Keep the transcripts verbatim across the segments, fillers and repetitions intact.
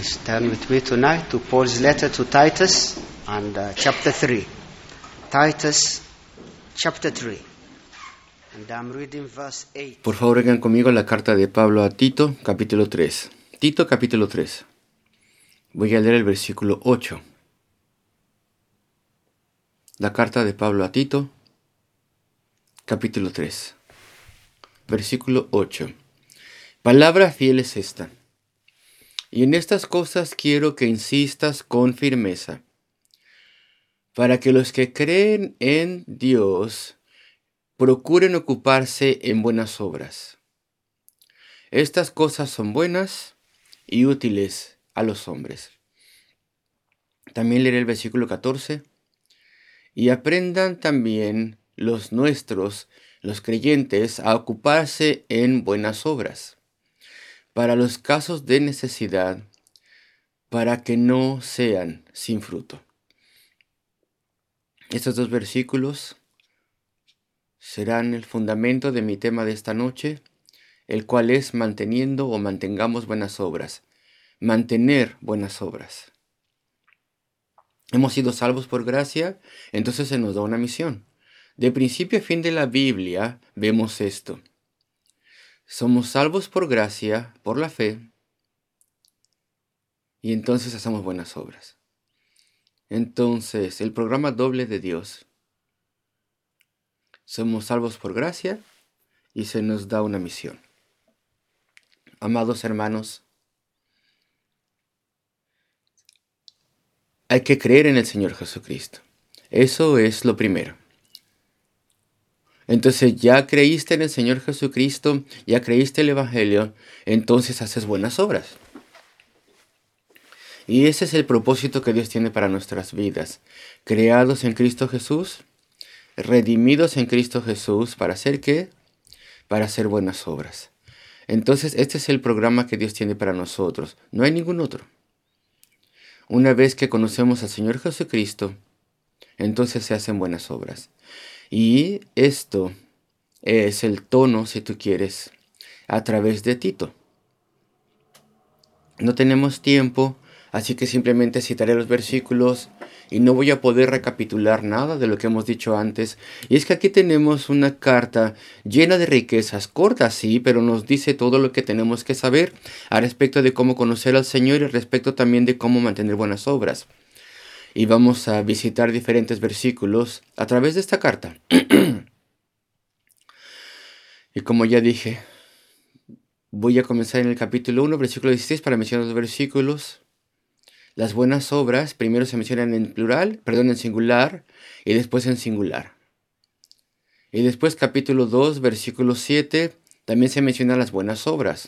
Please turn with me tonight to Paul's letter to Titus and uh, chapter three. Titus chapter three. And I'm reading verse eight. Por favor, vengan conmigo a la carta de Pablo a Tito, capítulo tres. Tito, capítulo tres. Voy a leer el versículo ocho. La carta de Pablo a Tito, capítulo tres. Versículo ocho. Palabra fiel es esta. Y en estas cosas quiero que insistas con firmeza, para que los que creen en Dios procuren ocuparse en buenas obras. Estas cosas son buenas y útiles a los hombres. También leeré el versículo catorce. Y aprendan también los nuestros, los creyentes, a ocuparse en buenas obras, para los casos de necesidad, para que no sean sin fruto. Estos dos versículos serán el fundamento de mi tema de esta noche, el cual es manteniendo o mantengamos buenas obras. Mantener buenas obras. Hemos sido salvos por gracia, entonces se nos da una misión. De principio a fin de la Biblia vemos esto. Somos salvos por gracia, por la fe, y entonces hacemos buenas obras. Entonces, el programa doble de Dios. Somos salvos por gracia y se nos da una misión. Amados hermanos, hay que creer en el Señor Jesucristo. Eso es lo primero. Entonces ya creíste en el Señor Jesucristo, ya creíste el Evangelio, entonces haces buenas obras. Y ese es el propósito que Dios tiene para nuestras vidas. Creados en Cristo Jesús, redimidos en Cristo Jesús, ¿para hacer qué? Para hacer buenas obras. Entonces este es el programa que Dios tiene para nosotros. No hay ningún otro. Una vez que conocemos al Señor Jesucristo, entonces se hacen buenas obras. Y esto es el tono, si tú quieres, a través de Tito. No tenemos tiempo, así que simplemente citaré los versículos y no voy a poder recapitular nada de lo que hemos dicho antes. Y es que aquí tenemos una carta llena de riquezas, corta sí, pero nos dice todo lo que tenemos que saber al respecto de cómo conocer al Señor y al respecto también de cómo mantener buenas obras. Y vamos a visitar diferentes versículos a través de esta carta. Y como ya dije, voy a comenzar en el capítulo uno, versículo dieciséis, para mencionar los versículos. Las buenas obras primero se mencionan en plural, perdón, en singular, y después en singular. Y después capítulo dos, versículo siete, también se mencionan las buenas obras.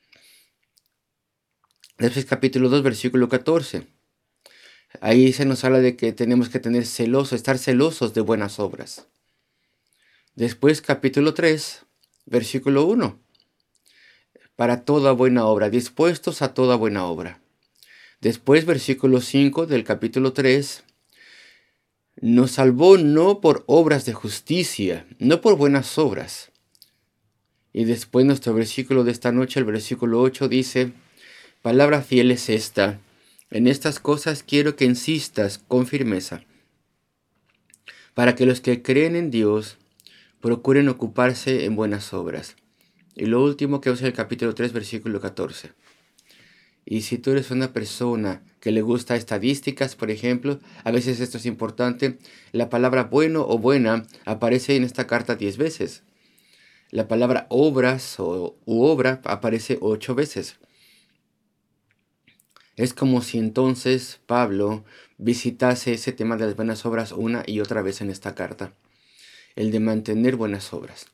Después capítulo dos, versículo catorce. Ahí se nos habla de que tenemos que tener celoso, estar celosos de buenas obras. Después capítulo tres, versículo uno. Para toda buena obra, dispuestos a toda buena obra. Después versículo cinco del capítulo tres. Nos salvó no por obras de justicia, no por buenas obras. Y después nuestro versículo de esta noche, el versículo ocho, dice: palabra fiel es esta. En estas cosas quiero que insistas con firmeza, para que los que creen en Dios procuren ocuparse en buenas obras. Y lo último que es el capítulo tres, versículo catorce. Y si tú eres una persona que le gusta estadísticas, por ejemplo, a veces esto es importante, la palabra bueno o buena aparece en esta carta diez veces. La palabra obras o u obra aparece ocho veces. Es como si entonces Pablo visitase ese tema de las buenas obras una y otra vez en esta carta. El de mantener buenas obras.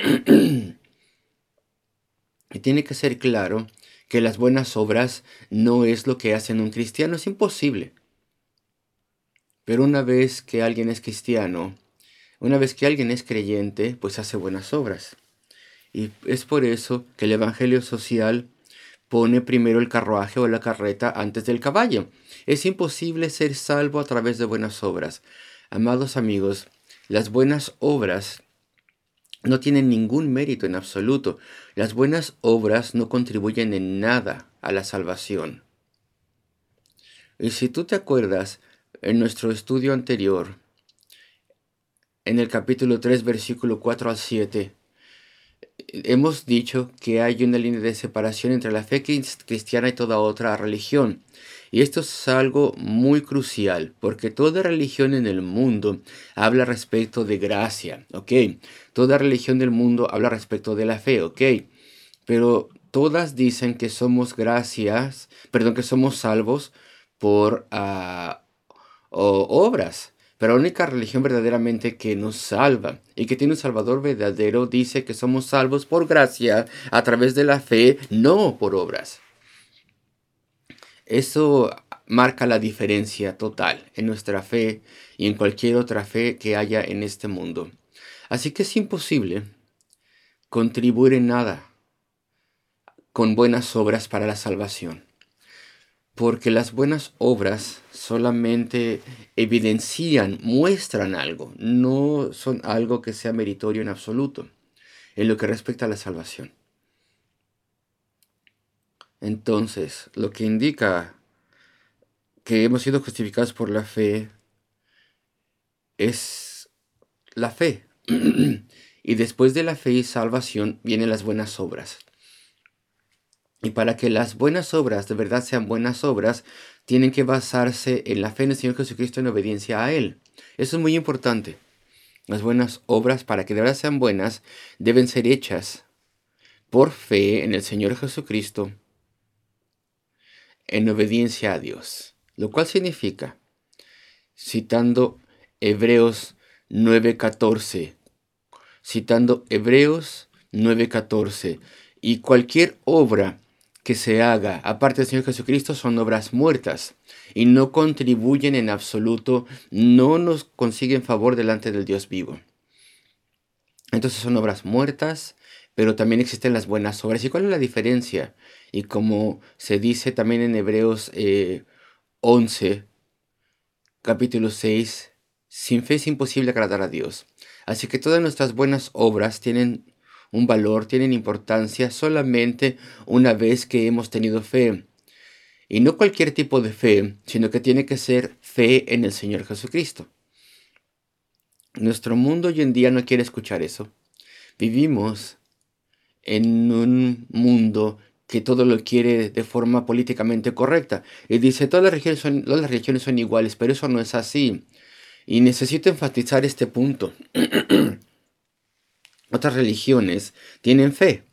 Y tiene que ser claro que las buenas obras no es lo que hacen un cristiano, es imposible. Pero una vez que alguien es cristiano, una vez que alguien es creyente, pues hace buenas obras. Y es por eso que el evangelio social pone primero el carruaje o la carreta antes del caballo. Es imposible ser salvo a través de buenas obras. Amados amigos, las buenas obras no tienen ningún mérito en absoluto. Las buenas obras no contribuyen en nada a la salvación. Y si tú te acuerdas, en nuestro estudio anterior, en el capítulo tres, versículo cuatro al siete, hemos dicho que hay una línea de separación entre la fe cristiana y toda otra religión. Y esto es algo muy crucial, porque toda religión en el mundo habla respecto de gracia, ¿ok? Toda religión del mundo habla respecto de la fe, ¿ok? Pero todas dicen que somos gracias, perdón, que somos salvos por uh, obras. Pero la única religión verdaderamente que nos salva y que tiene un Salvador verdadero dice que somos salvos por gracia a través de la fe, no por obras. Eso marca la diferencia total en nuestra fe y en cualquier otra fe que haya en este mundo. Así que es imposible contribuir en nada con buenas obras para la salvación. Porque las buenas obras solamente evidencian, muestran algo, no son algo que sea meritorio en absoluto, en lo que respecta a la salvación. Entonces, lo que indica que hemos sido justificados por la fe es la fe. Y después de la fe y salvación vienen las buenas obras. Y para que las buenas obras de verdad sean buenas obras, tienen que basarse en la fe en el Señor Jesucristo en obediencia a Él. Eso es muy importante. Las buenas obras, para que de verdad sean buenas, deben ser hechas por fe en el Señor Jesucristo en obediencia a Dios. Lo cual significa, citando Hebreos nueve catorce, citando Hebreos nueve catorce, y cualquier obra que se haga aparte del Señor Jesucristo son obras muertas y no contribuyen en absoluto, no nos consiguen favor delante del Dios vivo. Entonces son obras muertas, pero también existen las buenas obras. ¿Y cuál es la diferencia? Y como se dice también en Hebreos eh, once, capítulo seis, sin fe es imposible agradar a Dios. Así que todas nuestras buenas obras tienen un valor, tienen importancia solamente una vez que hemos tenido fe. Y no cualquier tipo de fe, sino que tiene que ser fe en el Señor Jesucristo. Nuestro mundo hoy en día no quiere escuchar eso. Vivimos en un mundo que todo lo quiere de forma políticamente correcta. Y dice, todas las religiones son, todas las religiones son iguales, pero eso no es así. Y necesito enfatizar este punto. Otras religiones tienen fe,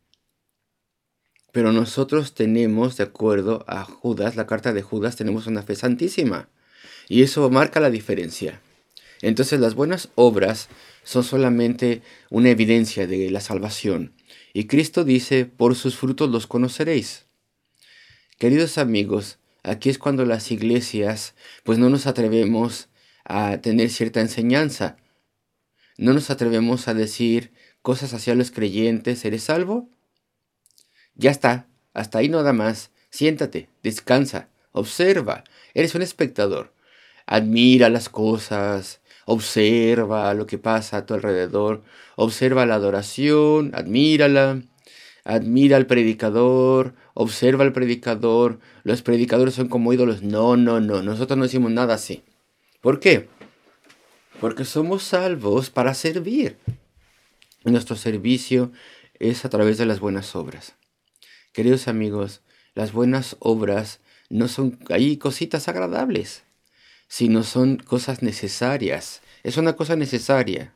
pero nosotros tenemos, de acuerdo a Judas, la carta de Judas, tenemos una fe santísima. Y eso marca la diferencia. Entonces las buenas obras son solamente una evidencia de la salvación. Y Cristo dice, por sus frutos los conoceréis. Queridos amigos, aquí es cuando las iglesias, pues no nos atrevemos a tener cierta enseñanza. No nos atrevemos a decir cosas hacia los creyentes. ¿Eres salvo? Ya está, hasta ahí nada más. Siéntate, descansa, observa. Eres un espectador. Admira las cosas, observa lo que pasa a tu alrededor. Observa la adoración, admírala. Admira al predicador, observa al predicador. Los predicadores son como ídolos. No, no, no, nosotros no decimos nada así. ¿Por qué? Porque somos salvos para servir. Nuestro servicio es a través de las buenas obras. Queridos amigos, las buenas obras no son ahí cositas agradables, sino son cosas necesarias. Es una cosa necesaria.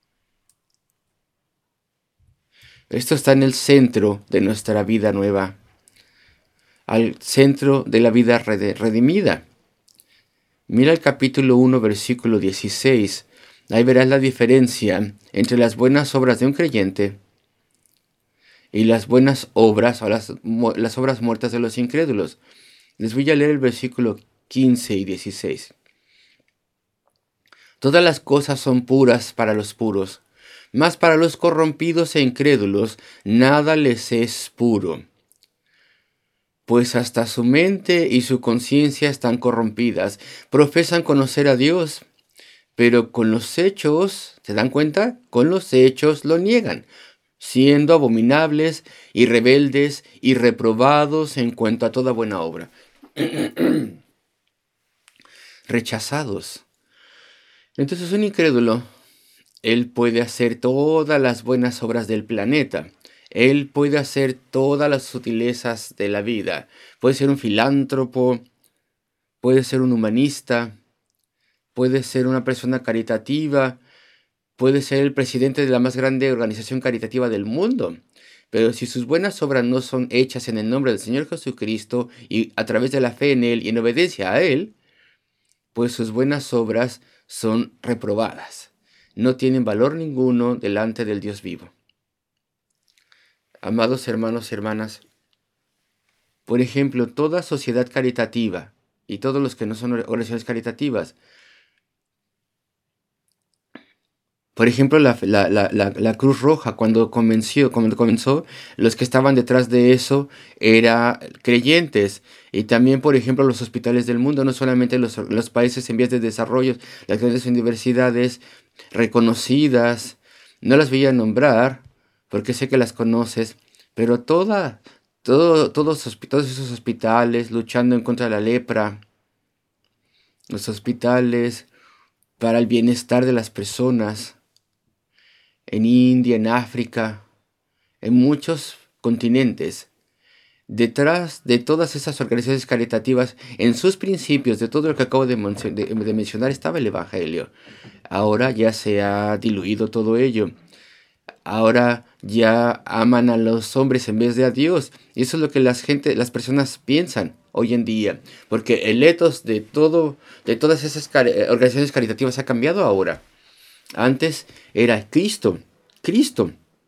Esto está en el centro de nuestra vida nueva, al centro de la vida redimida. Mira el capítulo uno, versículo dieciséis. Ahí verás la diferencia entre las buenas obras de un creyente y las buenas obras o las, las obras muertas de los incrédulos. Les voy a leer el versículo quince y dieciséis. Todas las cosas son puras para los puros, mas para los corrompidos e incrédulos nada les es puro. Pues hasta su mente y su conciencia están corrompidas. Profesan conocer a Dios, pero con los hechos, ¿se dan cuenta? Con los hechos lo niegan, siendo abominables y rebeldes y reprobados en cuanto a toda buena obra. rechazados. Entonces un incrédulo, él puede hacer todas las buenas obras del planeta. Él puede hacer todas las sutilezas de la vida. Puede ser un filántropo, puede ser un humanista, puede ser una persona caritativa, puede ser el presidente de la más grande organización caritativa del mundo. Pero si sus buenas obras no son hechas en el nombre del Señor Jesucristo y a través de la fe en Él y en obediencia a Él, pues sus buenas obras son reprobadas. No tienen valor ninguno delante del Dios vivo. Amados hermanos y hermanas, por ejemplo, toda sociedad caritativa y todos los que no son organizaciones caritativas, por ejemplo, la, la, la, la, la Cruz Roja, cuando comenzó, cuando comenzó, los que estaban detrás de eso eran creyentes. Y también, por ejemplo, los hospitales del mundo, no solamente los, los países en vías de desarrollo, las grandes universidades reconocidas, no las voy a nombrar, porque sé que las conoces, pero toda, todo, todos, todos esos hospitales luchando en contra de la lepra, los hospitales para el bienestar de las personas, en India, en África, en muchos continentes. Detrás de todas esas organizaciones caritativas, en sus principios, de todo lo que acabo de, de, de mencionar, estaba el Evangelio. Ahora ya se ha diluido todo ello. Ahora ya aman a los hombres en vez de a Dios. Y eso es lo que las, gente, las personas piensan hoy en día. Porque el ethos de, todo, de todas esas car organizaciones caritativas ha cambiado ahora. Antes era Cristo, Cristo.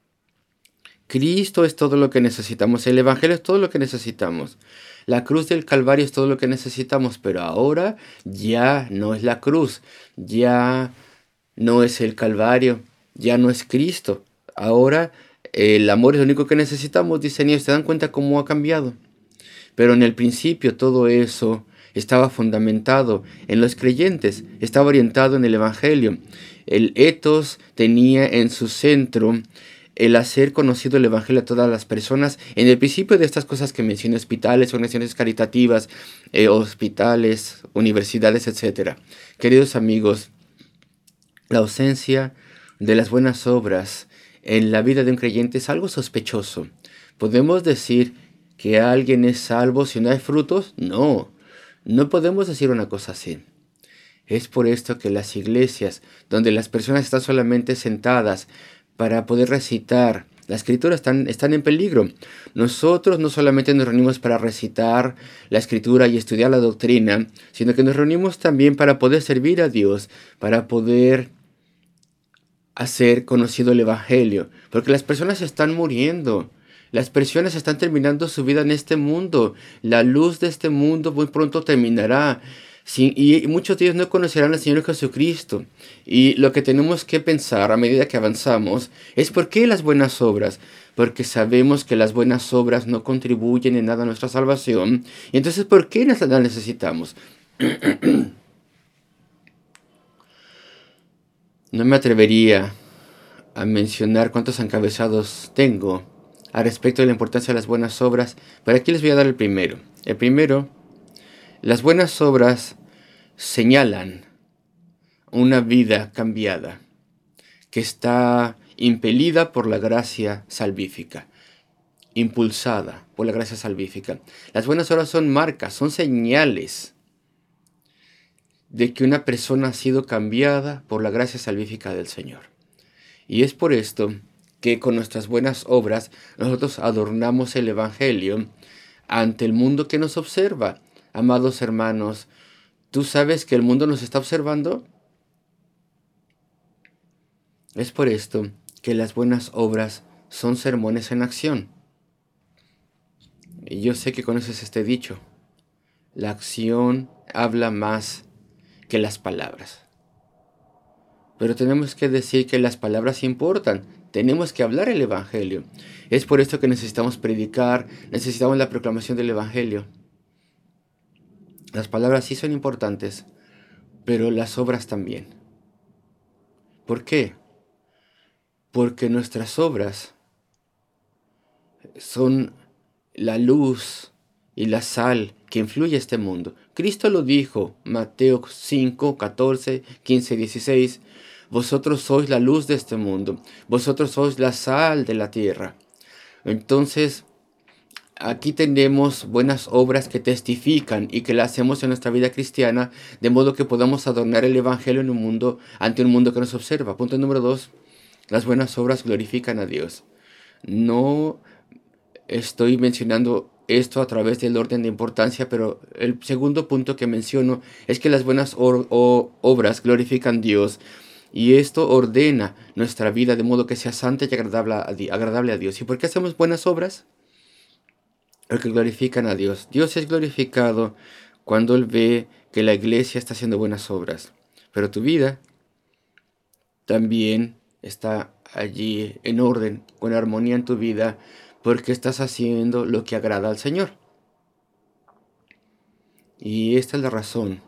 Cristo es todo lo que necesitamos. El Evangelio es todo lo que necesitamos. La cruz del Calvario es todo lo que necesitamos. Pero ahora ya no es la cruz. Ya no es el Calvario. Ya no es Cristo. Ahora el amor es lo único que necesitamos, dicen ellos. ¿Se dan cuenta cómo ha cambiado? Pero en el principio todo eso estaba fundamentado en los creyentes. Estaba orientado en el Evangelio. El ethos tenía en su centro el hacer conocido el Evangelio a todas las personas. En el principio de estas cosas que mencioné, hospitales, organizaciones caritativas, eh, hospitales, universidades, etcétera. Queridos amigos, la ausencia de las buenas obras en la vida de un creyente es algo sospechoso. ¿Podemos decir que alguien es salvo si no hay frutos? No, no podemos decir una cosa así. Es por esto que las iglesias, donde las personas están solamente sentadas para poder recitar la escritura, están, están en peligro. Nosotros no solamente nos reunimos para recitar la escritura y estudiar la doctrina, sino que nos reunimos también para poder servir a Dios, para poder hacer conocido el Evangelio. Porque las personas están muriendo. Las personas están terminando su vida en este mundo. La luz de este mundo muy pronto terminará. Sí, y muchos de ellos no conocerán al Señor Jesucristo. Y lo que tenemos que pensar a medida que avanzamos es ¿por qué las buenas obras? Porque sabemos que las buenas obras no contribuyen en nada a nuestra salvación. Y entonces, ¿por qué las necesitamos? No me atrevería a mencionar cuántos encabezados tengo al respecto de la importancia de las buenas obras, pero aquí les voy a dar el primero. El primero, las buenas obras señalan una vida cambiada que está impelida por la gracia salvífica, impulsada por la gracia salvífica. Las buenas obras son marcas, son señales de que una persona ha sido cambiada por la gracia salvífica del Señor. Y es por esto que con nuestras buenas obras nosotros adornamos el Evangelio ante el mundo que nos observa. Amados hermanos, ¿tú sabes que el mundo nos está observando? Es por esto que las buenas obras son sermones en acción. Y yo sé que conoces este dicho. La acción habla más que las palabras. Pero tenemos que decir que las palabras importan. Tenemos que hablar el Evangelio. Es por esto que necesitamos predicar, necesitamos la proclamación del Evangelio. Las palabras sí son importantes, pero las obras también. ¿Por qué? Porque nuestras obras son la luz y la sal que influye a este mundo. Cristo lo dijo, Mateo cinco, catorce, quince, dieciséis. Vosotros sois la luz de este mundo. Vosotros sois la sal de la tierra. Entonces, aquí tenemos buenas obras que testifican y que las hacemos en nuestra vida cristiana, de modo que podamos adornar el Evangelio en un mundo, ante un mundo que nos observa. Punto número dos. Las buenas obras glorifican a Dios. No estoy mencionando esto a través del orden de importancia, pero el segundo punto que menciono es que las buenas or- o- obras glorifican a Dios. Y esto ordena nuestra vida de modo que sea santa y agradable a, Di- agradable a Dios. ¿Y por qué hacemos buenas obras? Porque glorifican a Dios. Dios es glorificado cuando Él ve que la iglesia está haciendo buenas obras. Pero tu vida también está allí en orden, con armonía en tu vida, porque estás haciendo lo que agrada al Señor. Y esta es la razón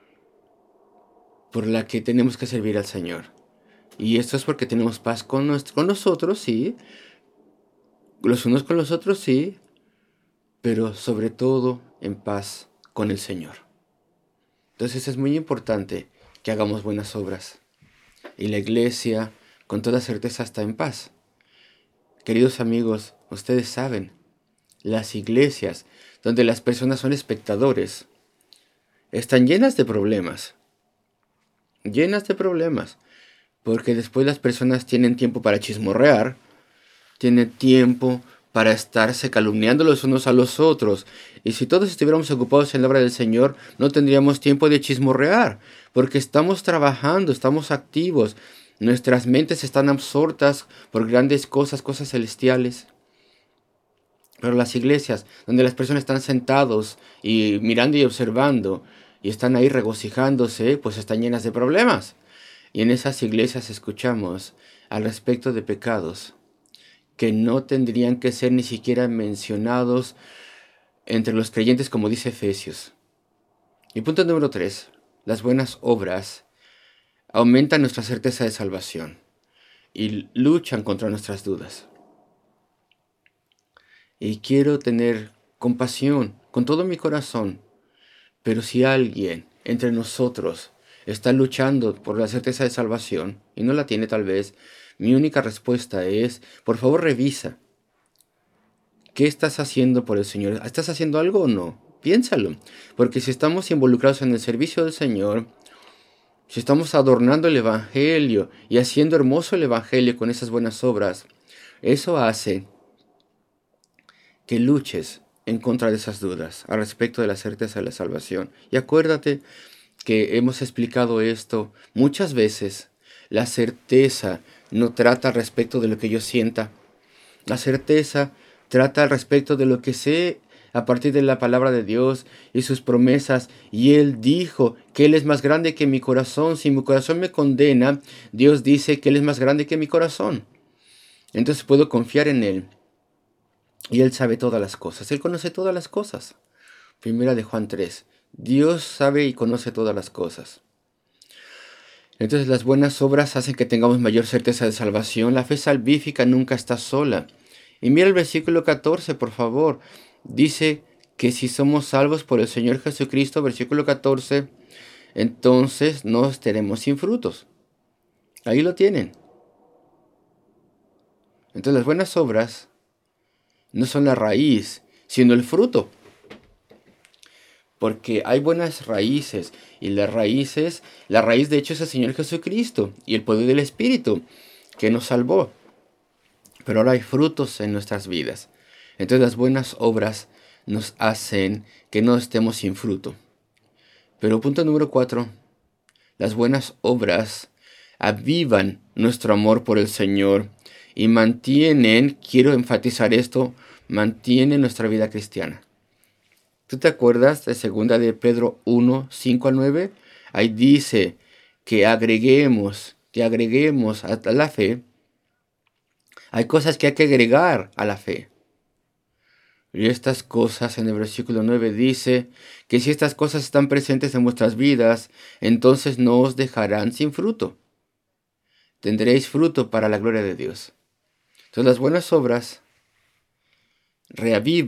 por la que tenemos que servir al Señor. Y esto es porque tenemos paz con, nos- con nosotros, sí. Los unos con los otros, sí. Pero sobre todo en paz con el Señor. Entonces es muy importante que hagamos buenas obras. Y la iglesia, con toda certeza, está en paz. Queridos amigos, ustedes saben, las iglesias, donde las personas son espectadores, están llenas de problemas. Llenas de problemas. Porque después las personas tienen tiempo para chismorrear, tienen tiempo para estarse calumniando los unos a los otros. Y si todos estuviéramos ocupados en la obra del Señor, no tendríamos tiempo de chismorrear, porque estamos trabajando, estamos activos. Nuestras mentes están absortas por grandes cosas, cosas celestiales. Pero las iglesias, donde las personas están sentados y mirando y observando, y están ahí regocijándose, pues están llenas de problemas. Y en esas iglesias escuchamos al respecto de pecados que no tendrían que ser ni siquiera mencionados entre los creyentes, como dice Efesios. Y punto número tres. Las buenas obras aumentan nuestra certeza de salvación y luchan contra nuestras dudas. Y quiero tener compasión con todo mi corazón, pero si alguien entre nosotros está luchando por la certeza de salvación y no la tiene tal vez, mi única respuesta es, por favor revisa. ¿Qué estás haciendo por el Señor? ¿Estás haciendo algo o no? Piénsalo, porque si estamos involucrados en el servicio del Señor, si estamos adornando el Evangelio y haciendo hermoso el Evangelio con esas buenas obras, eso hace que luches en contra de esas dudas al respecto de la certeza de la salvación. Y acuérdate que hemos explicado esto muchas veces. La certeza no trata al respecto de lo que yo sienta. La certeza trata al respecto de lo que sé a partir de la palabra de Dios y sus promesas. Y Él dijo que Él es más grande que mi corazón. Si mi corazón me condena, Dios dice que Él es más grande que mi corazón. Entonces puedo confiar en Él. Y Él sabe todas las cosas. Él conoce todas las cosas. Primera de Juan tres. Dios sabe y conoce todas las cosas. Entonces las buenas obras hacen que tengamos mayor certeza de salvación. La fe salvífica nunca está sola. Y mira el versículo catorce, por favor. Dice que si somos salvos por el Señor Jesucristo, versículo catorce, entonces no estaremos sin frutos. Ahí lo tienen. Entonces las buenas obras no son la raíz, sino el fruto. Porque hay buenas raíces, y las raíces, la raíz de hecho es el Señor Jesucristo y el poder del Espíritu que nos salvó. Pero ahora hay frutos en nuestras vidas. Entonces las buenas obras nos hacen que no estemos sin fruto. Pero punto número cuatro, las buenas obras avivan nuestro amor por el Señor y mantienen, quiero enfatizar esto, mantienen nuestra vida cristiana. ¿Tú te acuerdas de segunda de Pedro uno, cinco al nueve? Ahí dice que agreguemos, que agreguemos a la fe. Hay cosas que hay que agregar a la fe. Y estas cosas en el versículo nueve dice que si estas cosas están presentes en vuestras vidas, entonces no os dejarán sin fruto. Tendréis fruto para la gloria de Dios. Entonces las buenas obras reavivan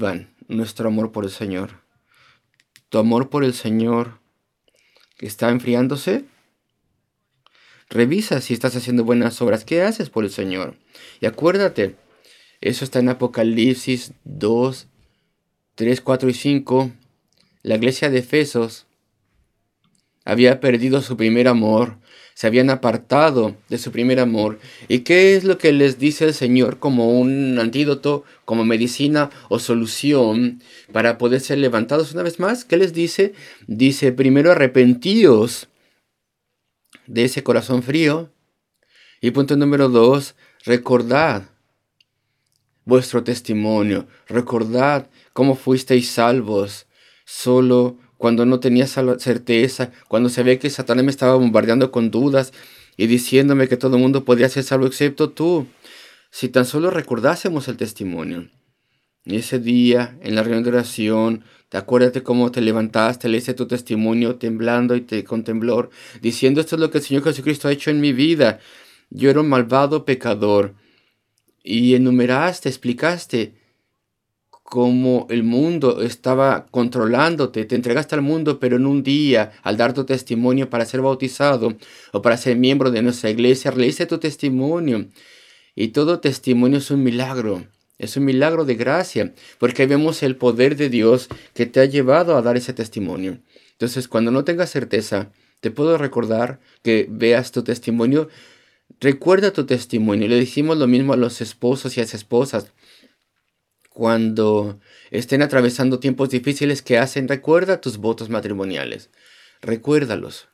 nuestro amor por el Señor. ¿Tu amor por el Señor está enfriándose? Revisa si estás haciendo buenas obras. ¿Qué haces por el Señor? Y acuérdate, eso está en Apocalipsis dos, tres, cuatro y cinco. La iglesia de Efesos había perdido su primer amor, se habían apartado de su primer amor. ¿Y qué es lo que les dice el Señor como un antídoto, como medicina o solución para poder ser levantados una vez más? ¿Qué les dice? Dice, primero arrepentíos de ese corazón frío. Y punto número dos, recordad vuestro testimonio, recordad cómo fuisteis salvos, solo cuando no tenía certeza, cuando se ve que Satanás me estaba bombardeando con dudas y diciéndome que todo el mundo podía ser salvo excepto tú. Si tan solo recordásemos el testimonio. Y ese día, en la reunión de oración, te acuérdate cómo te levantaste, leíste tu testimonio temblando y te, con temblor, diciendo esto es lo que el Señor Jesucristo ha hecho en mi vida. Yo era un malvado pecador. Y enumeraste, explicaste cómo el mundo estaba controlándote, te entregaste al mundo, pero en un día, al dar tu testimonio para ser bautizado o para ser miembro de nuestra iglesia, leíste tu testimonio. Y todo testimonio es un milagro, es un milagro de gracia, porque vemos el poder de Dios que te ha llevado a dar ese testimonio. Entonces, cuando no tengas certeza, te puedo recordar que veas tu testimonio. Recuerda tu testimonio. Le decimos lo mismo a los esposos y a las esposas. Cuando estén atravesando tiempos difíciles que hacen, recuerda tus votos matrimoniales. Recuérdalos.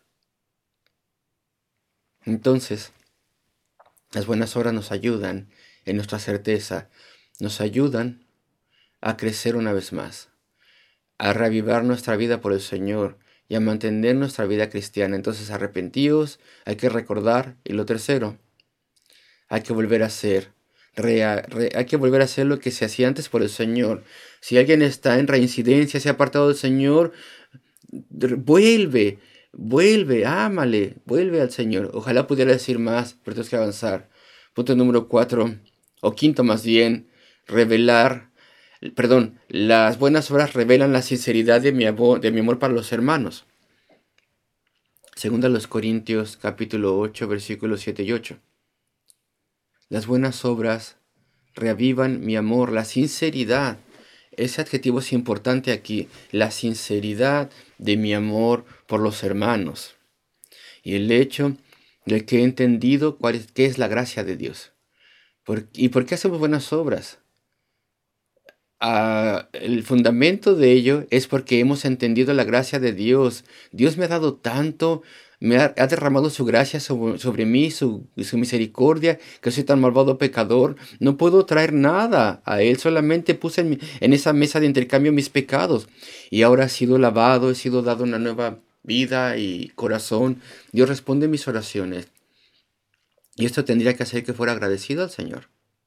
Entonces, las buenas obras nos ayudan en nuestra certeza. Nos ayudan a crecer una vez más. A reavivar nuestra vida por el Señor y a mantener nuestra vida cristiana. Entonces, arrepentíos, hay que recordar. Y lo tercero, hay que volver a hacer. Re, re, hay que volver a hacer lo que se hacía antes por el Señor. Si alguien está en reincidencia, se ha apartado del Señor, vuelve, vuelve, ámale, vuelve al Señor. Ojalá pudiera decir más, pero tenemos que avanzar. Punto número cuatro, o quinto más bien, revelar, perdón, las buenas obras revelan la sinceridad de mi amor, de mi amor para los hermanos. Segunda a los Corintios, capítulo ocho, versículos siete y ocho. Las buenas obras reavivan mi amor, la sinceridad. Ese adjetivo es importante aquí, la sinceridad de mi amor por los hermanos. Y el hecho de que he entendido cuál es, qué es la gracia de Dios. ¿Por, ¿Y por qué hacemos buenas obras? Uh, el fundamento de ello es porque hemos entendido la gracia de Dios. Dios me ha dado tanto, me ha, ha derramado su gracia sobre, sobre mí, su, su misericordia, que soy tan malvado pecador. No puedo traer nada a Él, solamente puse en, mi, en esa mesa de intercambio mis pecados. Y ahora he sido lavado, he sido dado una nueva vida y corazón. Dios responde mis oraciones. Y esto tendría que hacer que fuera agradecido al Señor.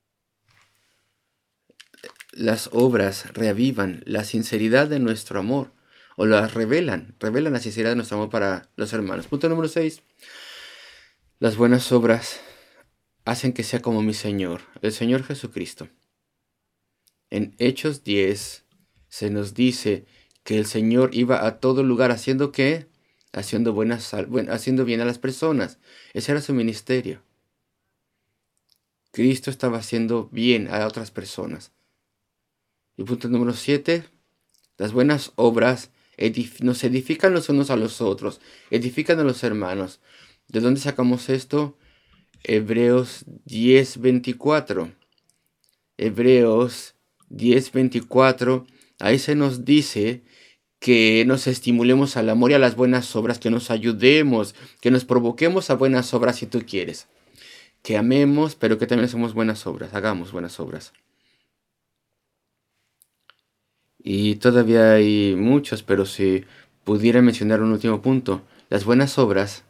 Las obras reavivan la sinceridad de nuestro amor, o las revelan, revelan la sinceridad de nuestro amor para los hermanos. Punto número seis. Las buenas obras hacen que sea como mi Señor, el Señor Jesucristo. En Hechos diez se nos dice que el Señor iba a todo lugar haciendo ¿qué? Haciendo, buenas, haciendo bien a las personas. Ese era su ministerio. Cristo estaba haciendo bien a otras personas. Y punto número siete, las buenas obras edif- nos edifican los unos a los otros, edifican a los hermanos. ¿De dónde sacamos esto? Hebreos diez veinticuatro. Hebreos diez veinticuatro, ahí se nos dice que nos estimulemos al amor y a las buenas obras, que nos ayudemos, que nos provoquemos a buenas obras si tú quieres. Que amemos, pero que también hacemos buenas obras, hagamos buenas obras. Y todavía hay muchos, pero si pudiera mencionar un último punto, las buenas obras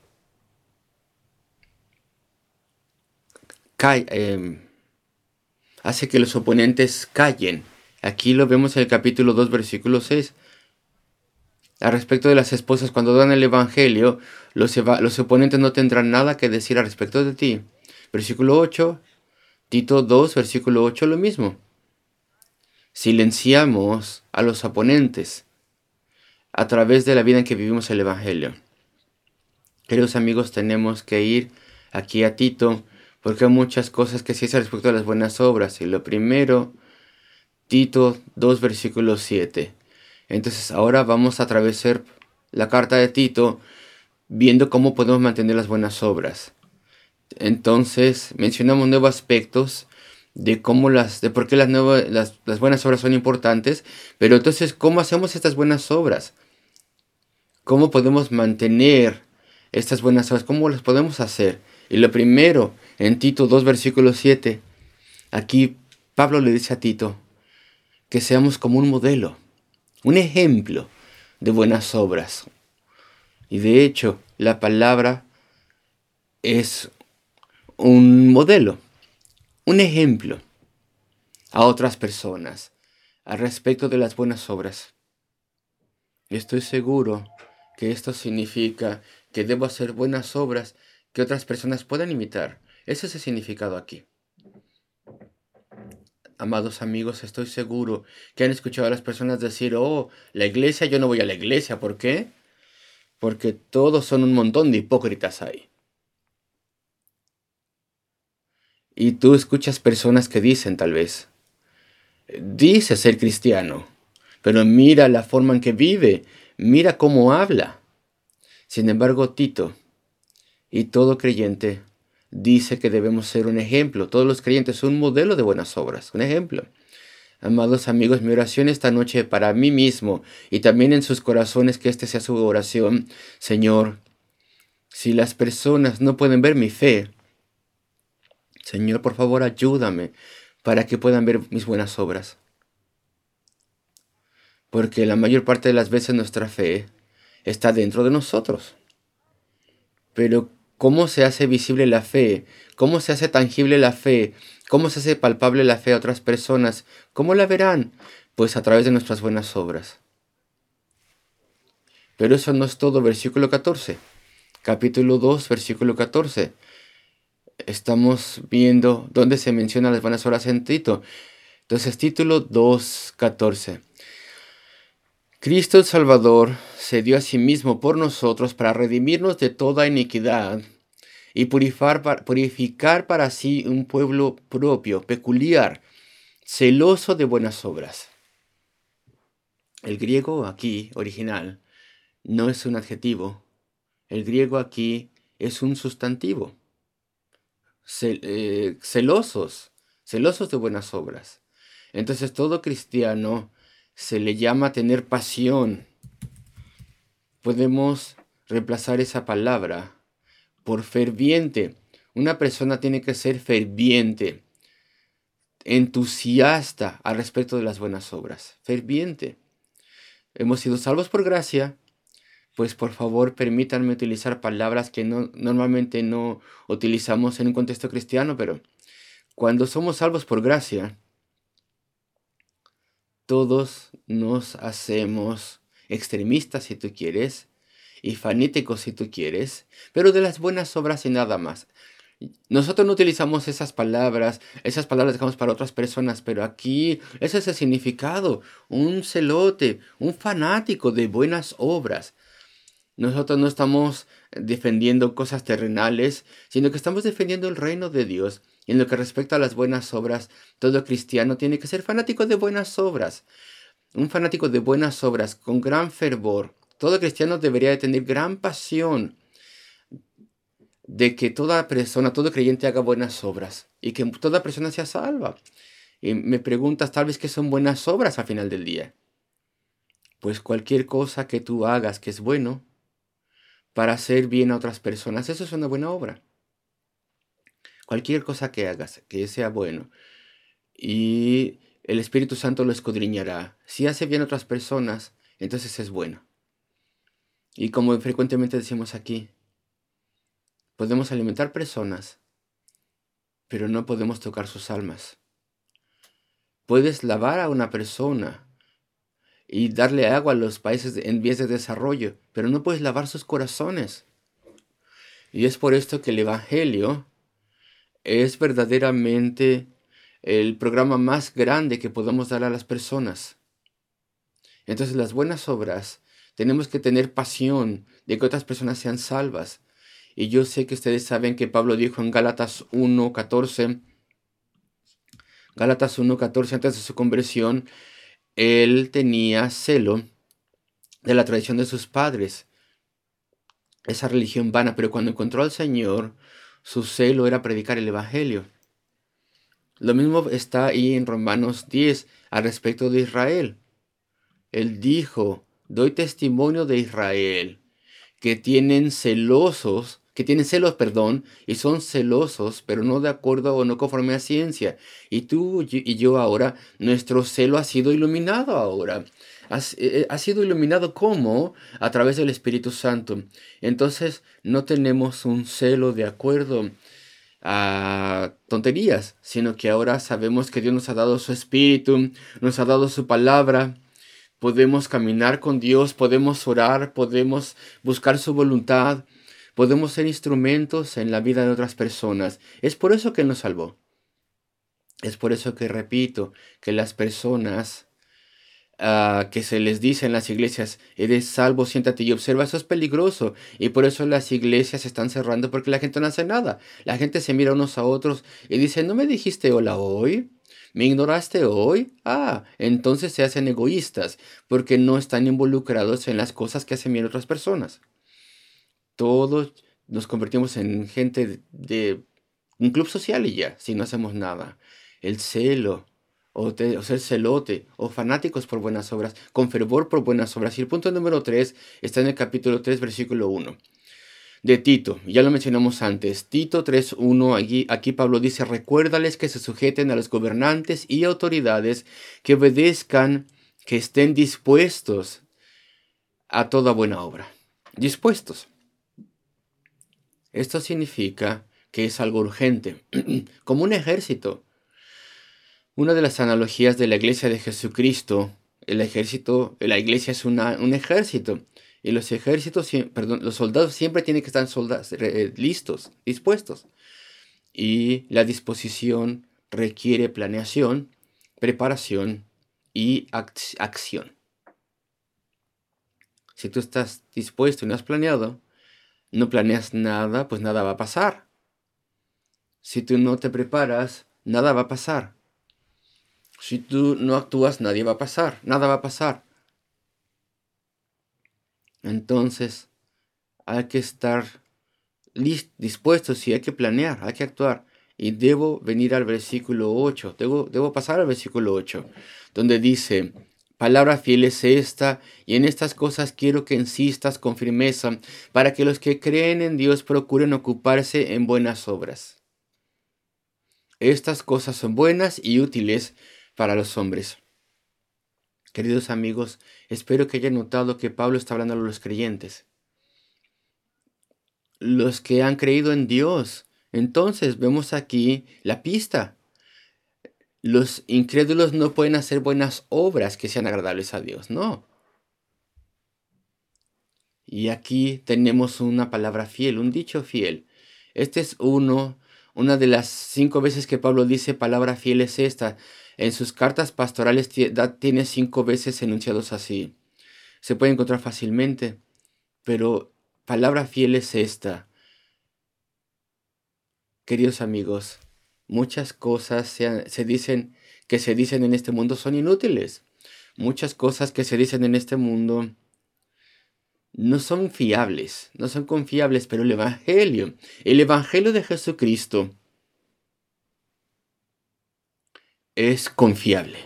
cae, eh, hace que los oponentes callen. Aquí lo vemos en el capítulo dos, versículo seis. Al respecto de las esposas, cuando dan el evangelio, los, eva- los oponentes no tendrán nada que decir al respecto de ti. Versículo ocho, Tito dos, versículo ocho, lo mismo. silenciamos a los oponentes a través de la vida en que vivimos el Evangelio. Queridos amigos, tenemos que ir aquí a Tito, porque hay muchas cosas que se dicen respecto a las buenas obras. Y lo primero, Tito dos, versículo siete. Entonces ahora vamos a atravesar la carta de Tito, viendo cómo podemos mantener las buenas obras. Entonces mencionamos nuevos aspectos de cómo las, de por qué las, nuevas, las, las buenas obras son importantes, pero entonces, ¿cómo hacemos estas buenas obras? ¿Cómo podemos mantener estas buenas obras? ¿Cómo las podemos hacer? Y lo primero, en Tito dos, versículo siete, aquí Pablo le dice a Tito que seamos como un modelo, un ejemplo de buenas obras. Y de hecho, la palabra es un modelo, un ejemplo a otras personas al respecto de las buenas obras. Estoy seguro que esto significa que debo hacer buenas obras que otras personas puedan imitar. Ese es el significado aquí. Amados amigos, estoy seguro que han escuchado a las personas decir, oh, la iglesia, yo no voy a la iglesia. ¿Por qué? Porque todos son un montón de hipócritas ahí. Y tú escuchas personas que dicen, tal vez, dice ser cristiano, pero mira la forma en que vive, mira cómo habla. Sin embargo, Tito y todo creyente dice que debemos ser un ejemplo. Todos los creyentes son un modelo de buenas obras, un ejemplo. Amados amigos, mi oración esta noche para mí mismo y también en sus corazones, que este sea su oración. Señor, si las personas no pueden ver mi fe, Señor, por favor, ayúdame para que puedan ver mis buenas obras. Porque la mayor parte de las veces nuestra fe está dentro de nosotros. Pero ¿cómo se hace visible la fe? ¿Cómo se hace tangible la fe? ¿Cómo se hace palpable la fe a otras personas? ¿Cómo la verán? Pues a través de nuestras buenas obras. Pero eso no es todo. Versículo catorce. Capítulo dos, versículo catorce. Estamos viendo dónde se mencionan las buenas obras en Tito. Entonces, título dos, catorce. Cristo el Salvador se dio a sí mismo por nosotros para redimirnos de toda iniquidad y purificar, purificar para sí un pueblo propio, peculiar, celoso de buenas obras. El griego aquí, original, no es un adjetivo. El griego aquí es un sustantivo. Cel, eh, celosos, celosos de buenas obras. Entonces todo cristiano se le llama tener pasión. Podemos reemplazar esa palabra por ferviente. Una persona tiene que ser ferviente, entusiasta al respecto de las buenas obras. Ferviente. Hemos sido salvos por gracia, pues por favor permítanme utilizar palabras que no, normalmente no utilizamos en un contexto cristiano, pero cuando somos salvos por gracia, todos nos hacemos extremistas si tú quieres, y fanáticos si tú quieres, pero de las buenas obras y nada más. Nosotros no utilizamos esas palabras, esas palabras dejamos para otras personas, pero aquí ese es el significado, un celote, un fanático de buenas obras. Nosotros no estamos defendiendo cosas terrenales, sino que estamos defendiendo el reino de Dios. Y en lo que respecta a las buenas obras, todo cristiano tiene que ser fanático de buenas obras. Un fanático de buenas obras con gran fervor. Todo cristiano debería de tener gran pasión de que toda persona, todo creyente haga buenas obras y que toda persona sea salva. Y me preguntas tal vez qué son buenas obras al final del día. Pues cualquier cosa que tú hagas que es bueno para hacer bien a otras personas, eso es una buena obra. Cualquier cosa que hagas que sea bueno y el Espíritu Santo lo escudriñará. Si hace bien a otras personas, entonces es bueno. Y como frecuentemente decimos aquí, podemos alimentar personas, pero no podemos tocar sus almas. Puedes lavar a una persona y darle agua a los países en vías de desarrollo, pero no puedes lavar sus corazones. Y es por esto que el Evangelio es verdaderamente el programa más grande que podamos dar a las personas. Entonces, las buenas obras, tenemos que tener pasión de que otras personas sean salvas. Y yo sé que ustedes saben que Pablo dijo en Gálatas uno catorce, Gálatas uno catorce, antes de su conversión, él tenía celo de la tradición de sus padres, esa religión vana, pero cuando encontró al Señor, su celo era predicar el Evangelio. Lo mismo está ahí en Romanos diez al respecto de Israel. Él dijo, doy testimonio de Israel, que tienen celosos, que tienen celos, perdón, y son celosos, pero no de acuerdo o no conforme a ciencia. Y tú y yo ahora, nuestro celo ha sido iluminado ahora. Ha, eh, ha sido iluminado ¿cómo? A través del Espíritu Santo. Entonces no tenemos un celo de acuerdo a tonterías, sino que ahora sabemos que Dios nos ha dado su Espíritu, nos ha dado su palabra. Podemos caminar con Dios, podemos orar, podemos buscar su voluntad, podemos ser instrumentos en la vida de otras personas. Es por eso que Él nos salvó. Es por eso que repito que las personas uh, que se les dice en las iglesias, eres salvo, siéntate y observa, eso es peligroso. Y por eso las iglesias se están cerrando porque la gente no hace nada. La gente se mira unos a otros y dice, ¿no me dijiste hola hoy? ¿Me ignoraste hoy? Ah, entonces se hacen egoístas porque no están involucrados en las cosas que hacen bien otras personas. Todos nos convertimos en gente de, de un club social y ya, si no hacemos nada. El celo, o, te, o ser celote, o fanáticos por buenas obras, con fervor por buenas obras. Y el punto número tres está en el capítulo tres, versículo uno. De Tito, ya lo mencionamos antes, Tito tres uno, aquí, aquí Pablo dice, recuérdales que se sujeten a los gobernantes y autoridades, que obedezcan, que estén dispuestos a toda buena obra. Dispuestos. Esto significa que es algo urgente, como un ejército. Una de las analogías de la iglesia de Jesucristo, el ejército, la iglesia es una, un ejército. Y los ejércitos, perdón, los soldados siempre tienen que estar soldados, eh, listos, dispuestos. Y la disposición requiere planeación, preparación y ac- acción. Si tú estás dispuesto y no has planeado, no planeas nada, pues nada va a pasar. Si tú no te preparas, nada va a pasar. Si tú no actúas, nadie va a pasar, nada va a pasar. Entonces, hay que estar dispuestos y hay que planear, hay que actuar. Y debo venir al versículo ocho, debo, debo pasar al versículo ocho, donde dice, palabra fiel es esta, y en estas cosas quiero que insistas con firmeza, para que los que creen en Dios procuren ocuparse en buenas obras. Estas cosas son buenas y útiles para los hombres. Queridos amigos, espero que hayan notado que Pablo está hablando a los creyentes, los que han creído en Dios. Entonces vemos aquí la pista. Los incrédulos no pueden hacer buenas obras que sean agradables a Dios, no. Y aquí tenemos una palabra fiel, un dicho fiel. Este es uno, una de las cinco veces que Pablo dice palabra fiel es esta. En sus cartas pastorales tiene cinco veces enunciados así. Se puede encontrar fácilmente, pero palabra fiel es esta. Queridos amigos, muchas cosas se, se dicen que se dicen en este mundo son inútiles. Muchas cosas que se dicen en este mundo no son fiables, no son confiables, pero el Evangelio, el Evangelio de Jesucristo es confiable.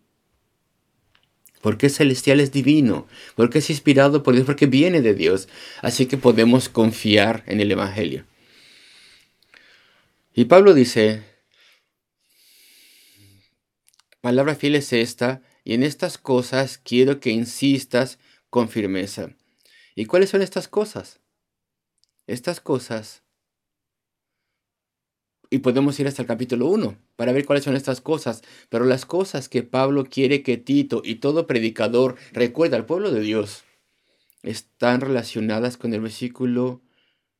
Porque es celestial, es divino, porque es inspirado por Dios, porque viene de Dios. Así que podemos confiar en el Evangelio. Y Pablo dice, palabra fiel es esta, y en estas cosas quiero que insistas con firmeza. ¿Y cuáles son estas cosas? Estas cosas, y podemos ir hasta el capítulo uno para ver cuáles son estas cosas, pero las cosas que Pablo quiere que Tito y todo predicador recuerde al pueblo de Dios están relacionadas con el versículo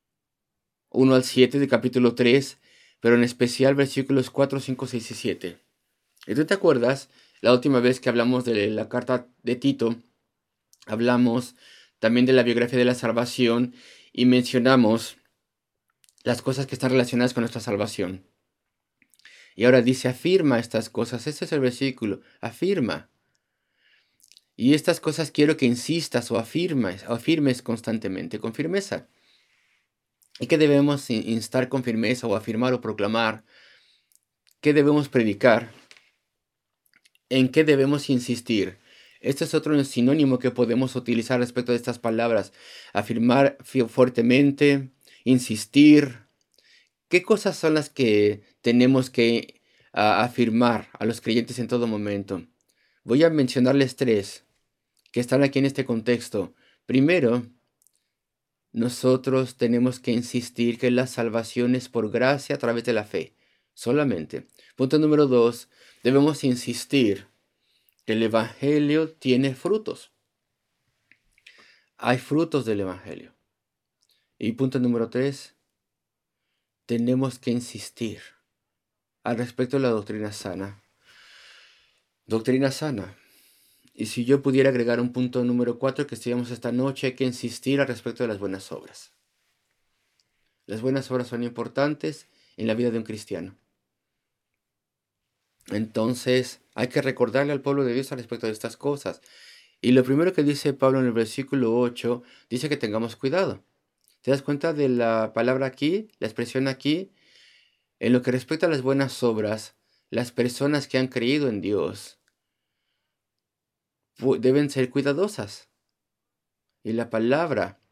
uno al siete del capítulo tres, pero en especial versículos cuatro, cinco, seis y siete. ¿Y tú te acuerdas? La última vez que hablamos de la carta de Tito, hablamos también de la biografía de la salvación y mencionamos las cosas que están relacionadas con nuestra salvación. Y ahora dice, afirma estas cosas. Ese es el versículo, afirma. Y estas cosas quiero que insistas o afirmes, o afirmes constantemente, con firmeza. ¿Y qué debemos instar con firmeza o afirmar o proclamar? ¿Qué debemos predicar? ¿En qué debemos insistir? Este es otro sinónimo que podemos utilizar respecto de estas palabras. Afirmar fuertemente, insistir. ¿Qué cosas son las que tenemos que uh, afirmar a los creyentes en todo momento? Voy a mencionarles tres que están aquí en este contexto. Primero, nosotros tenemos que insistir que la salvación es por gracia a través de la fe, solamente. Punto número dos, debemos insistir que el Evangelio tiene frutos. Hay frutos del Evangelio. Y punto número tres, tenemos que insistir al respecto de la doctrina sana. Doctrina sana. Y si yo pudiera agregar un punto número cuatro que estudiamos esta noche, hay que insistir al respecto de las buenas obras. Las buenas obras son importantes en la vida de un cristiano. Entonces, hay que recordarle al pueblo de Dios al respecto de estas cosas. Y lo primero que dice Pablo en el versículo ocho, dice que tengamos cuidado. ¿Te das cuenta de la palabra aquí, la expresión aquí? En lo que respecta a las buenas obras, las personas que han creído en Dios deben ser cuidadosas. Y la palabra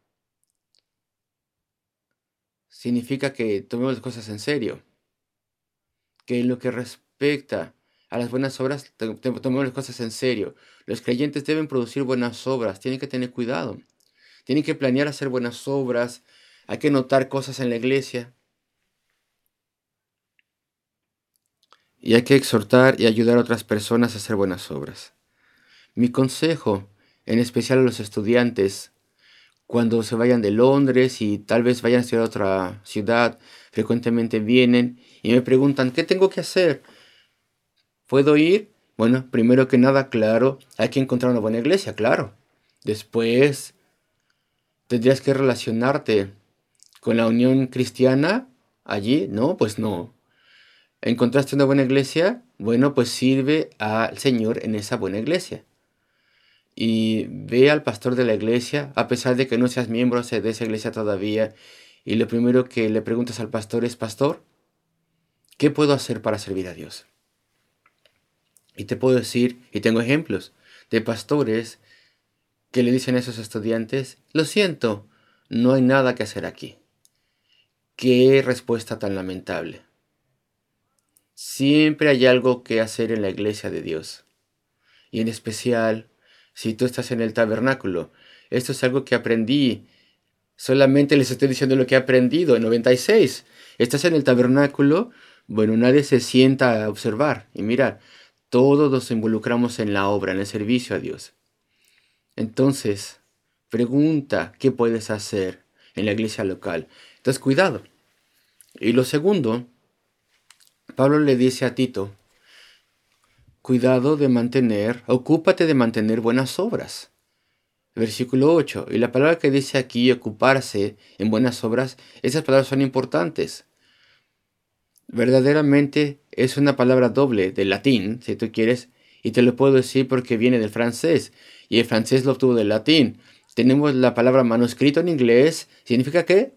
significa que tomemos las cosas en serio. Que en lo que respecta a las buenas obras, tomemos las cosas en serio. Los creyentes deben producir buenas obras, tienen que tener cuidado. Tienen que planear hacer buenas obras, hay que notar cosas en la iglesia. Y hay que exhortar y ayudar a otras personas a hacer buenas obras. Mi consejo, en especial a los estudiantes, cuando se vayan de Londres y tal vez vayan a estudiar a otra ciudad, frecuentemente vienen y me preguntan, ¿qué tengo que hacer? ¿Puedo ir? Bueno, primero que nada, claro, hay que encontrar una buena iglesia, claro. Después, tendrías que relacionarte con la unión cristiana allí. No, pues no. ¿Encontraste una buena iglesia? Bueno, pues sirve al Señor en esa buena iglesia. Y ve al pastor de la iglesia, a pesar de que no seas miembro de esa iglesia todavía, y lo primero que le preguntas al pastor es, pastor, ¿qué puedo hacer para servir a Dios? Y te puedo decir, y tengo ejemplos de pastores que le dicen a esos estudiantes, lo siento, no hay nada que hacer aquí. Qué respuesta tan lamentable. Siempre hay algo que hacer en la iglesia de Dios. Y en especial, si tú estás en el tabernáculo. Esto es algo que aprendí. Solamente les estoy diciendo lo que he aprendido en noventa y seis. Estás en el tabernáculo. Bueno, nadie se sienta a observar y mirar. Todos nos involucramos en la obra, en el servicio a Dios. Entonces, pregunta qué puedes hacer en la iglesia local. Entonces, cuidado. Y lo segundo, Pablo le dice a Tito, cuidado de mantener, ocúpate de mantener buenas obras. Versículo ocho. Y la palabra que dice aquí, ocuparse en buenas obras, esas palabras son importantes. Verdaderamente es una palabra doble del latín, si tú quieres, y te lo puedo decir porque viene del francés, y el francés lo obtuvo del latín. Tenemos la palabra manuscrito en inglés, ¿significa qué?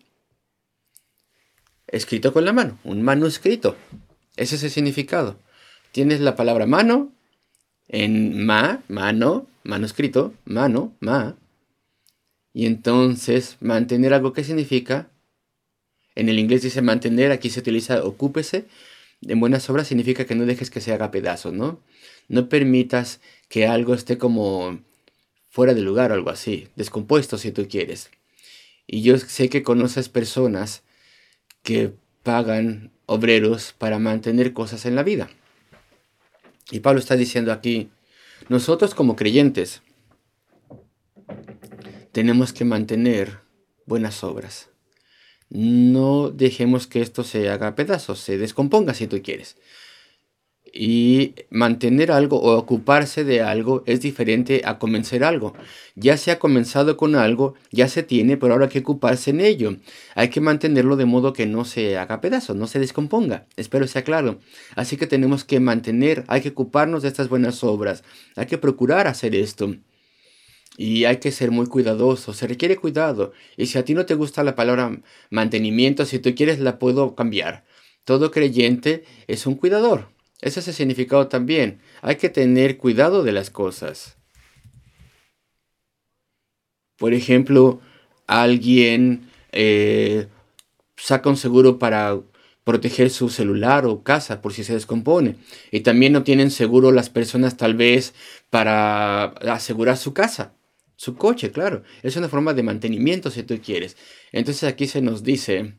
Escrito con la mano, un manuscrito. Ese es el significado. Tienes la palabra mano, en ma, mano, manuscrito, mano, ma. Y entonces, mantener algo, ¿qué significa? En el inglés dice mantener, aquí se utiliza ocúpese. En buenas obras significa que no dejes que se haga pedazos, ¿no? No permitas que algo esté como fuera de lugar o algo así, descompuesto si tú quieres. Y yo sé que conoces personas que pagan obreros para mantener cosas en la vida. Y Pablo está diciendo aquí, nosotros como creyentes tenemos que mantener buenas obras. No dejemos que esto se haga pedazos, se descomponga si tú quieres. Y mantener algo o ocuparse de algo es diferente a comenzar algo. Ya se ha comenzado con algo, ya se tiene, pero ahora hay que ocuparse en ello. Hay que mantenerlo de modo que no se haga pedazos, no se descomponga. Espero sea claro. Así que tenemos que mantener, hay que ocuparnos de estas buenas obras. Hay que procurar hacer esto. Y hay que ser muy cuidadoso, se requiere cuidado. Y si a ti no te gusta la palabra mantenimiento, si tú quieres la puedo cambiar. Todo creyente es un cuidador. Ese es el significado también. Hay que tener cuidado de las cosas. Por ejemplo, alguien eh, saca un seguro para proteger su celular o casa por si se descompone. Y también no tienen seguro las personas tal vez para asegurar su casa, su coche, claro. Es una forma de mantenimiento si tú quieres. Entonces aquí se nos dice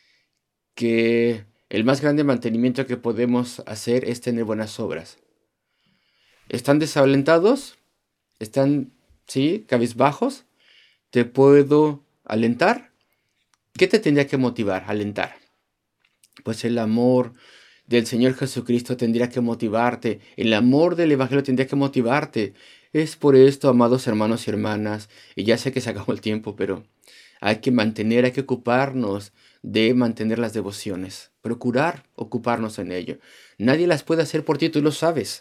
que el más grande mantenimiento que podemos hacer es tener buenas obras. ¿Están desalentados? ¿Están, sí, cabizbajos? ¿Te puedo alentar? ¿Qué te tendría que motivar, alentar? Pues el amor del Señor Jesucristo tendría que motivarte. El amor del Evangelio tendría que motivarte. Es por esto, amados hermanos y hermanas, y ya sé que se acabó el tiempo, pero hay que mantener, hay que ocuparnos de mantener las devociones. Procurar ocuparnos en ello. Nadie las puede hacer por ti, tú lo sabes.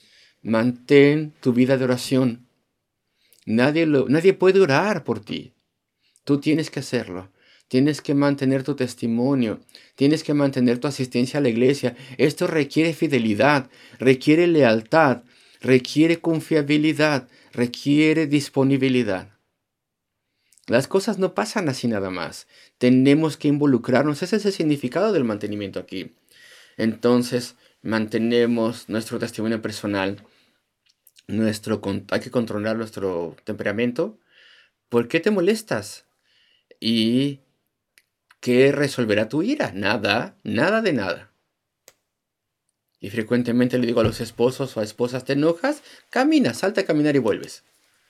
Mantén tu vida de oración. Nadie, lo, nadie puede orar por ti. Tú tienes que hacerlo. Tienes que mantener tu testimonio. Tienes que mantener tu asistencia a la iglesia. Esto requiere fidelidad, requiere lealtad, requiere confiabilidad, requiere disponibilidad. Las cosas no pasan así nada más. Tenemos que involucrarnos. Ese es el significado del mantenimiento aquí. Entonces, mantenemos nuestro testimonio personal. Nuestro, hay que controlar nuestro temperamento. ¿Por qué te molestas? ¿Y qué resolverá tu ira? Nada, nada de nada. Y frecuentemente le digo a los esposos o a esposas, ¿te enojas? Camina, salta a caminar y vuelves.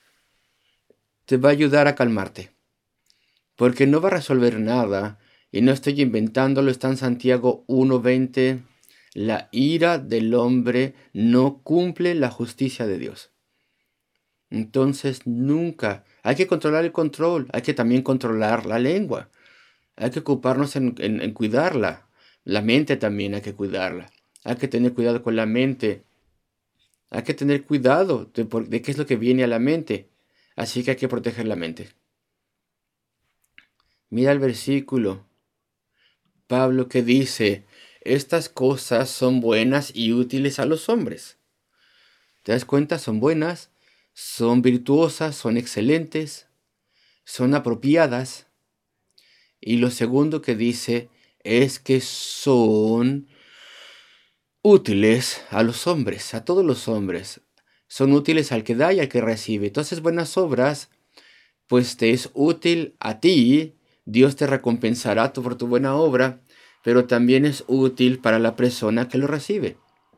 Te va a ayudar a calmarte. Porque no va a resolver nada. Y no estoy inventándolo, está en Santiago uno veinte. La ira del hombre no cumple la justicia de Dios. Entonces nunca, hay que controlar el control, hay que también controlar la lengua. Hay que ocuparnos en, en, en cuidarla. La mente también hay que cuidarla. Hay que tener cuidado con la mente. Hay que tener cuidado de, por, de qué es lo que viene a la mente. Así que hay que proteger la mente. Mira el versículo. Pablo que dice, estas cosas son buenas y útiles a los hombres. ¿Te das cuenta? Son buenas, son virtuosas, son excelentes, son apropiadas. Y lo segundo que dice es que son útiles a los hombres, a todos los hombres. Son útiles al que da y al que recibe. Entonces, buenas obras, pues te es útil a ti. Dios te recompensará por tu buena obra, pero también es útil para la persona que lo recibe.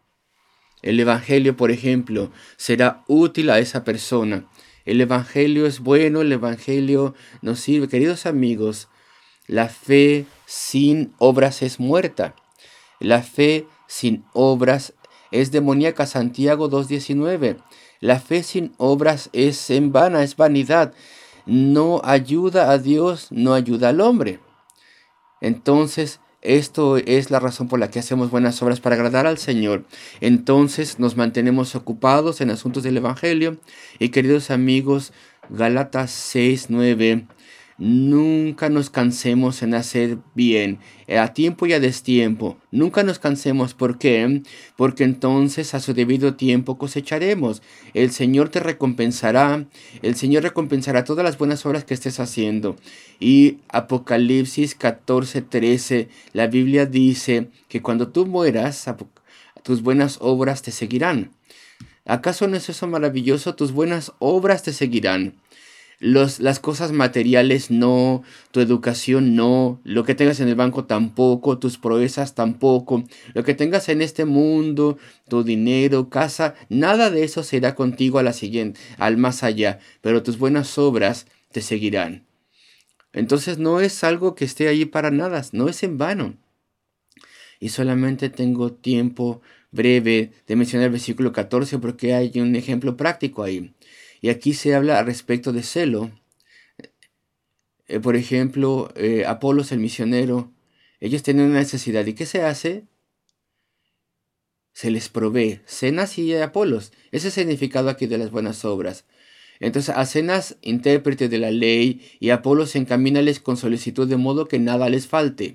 El Evangelio, por ejemplo, será útil a esa persona. El Evangelio es bueno, el Evangelio nos sirve. Queridos amigos, la fe sin obras es muerta. La fe sin obras es demoníaca. Santiago dos diecinueve. La fe sin obras es en vana, es vanidad. No ayuda a Dios, no ayuda al hombre. Entonces, esto es la razón por la que hacemos buenas obras para agradar al Señor. Entonces, nos mantenemos ocupados en asuntos del Evangelio. Y queridos amigos, Gálatas seis nueve. Nunca nos cansemos en hacer bien, a tiempo y a destiempo. Nunca nos cansemos. ¿Por qué? Porque entonces a su debido tiempo cosecharemos. El Señor te recompensará. El Señor recompensará todas las buenas obras que estés haciendo. Y Apocalipsis catorce trece, la Biblia dice que cuando tú mueras, tus buenas obras te seguirán. ¿Acaso no es eso maravilloso? Tus buenas obras te seguirán. Los, las cosas materiales no, tu educación no, lo que tengas en el banco tampoco, tus proezas tampoco, lo que tengas en este mundo, tu dinero, casa, nada de eso será contigo a la siguiente, al más allá, pero tus buenas obras te seguirán. Entonces no es algo que esté ahí para nada, no es en vano. Y solamente tengo tiempo breve de mencionar el versículo catorce porque hay un ejemplo práctico ahí. Y aquí se habla al respecto de celo. Eh, por ejemplo, eh, Apolos el misionero, ellos tienen una necesidad. ¿Y qué se hace? Se les provee. Cenas y Apolos. Ese es el significado aquí de las buenas obras. Entonces, a Cenas, intérprete de la ley, y Apolos encamínales con solicitud de modo que nada les falte.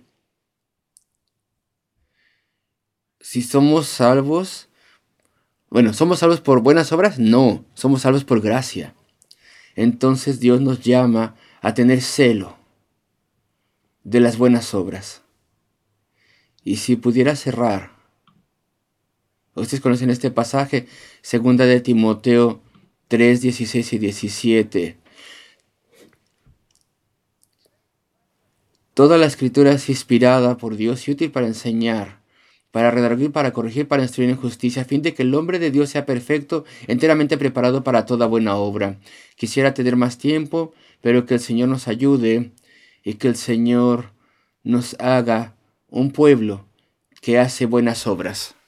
Si somos salvos, bueno, ¿somos salvos por buenas obras? No, somos salvos por gracia. Entonces Dios nos llama a tener celo de las buenas obras. Y si pudiera cerrar, ustedes conocen este pasaje, segunda de Timoteo tres, dieciséis y diecisiete. Toda la escritura es inspirada por Dios y útil para enseñar, para redarguir, para corregir, para instruir en justicia, a fin de que el hombre de Dios sea perfecto, enteramente preparado para toda buena obra. Quisiera tener más tiempo, pero que el Señor nos ayude y que el Señor nos haga un pueblo que hace buenas obras.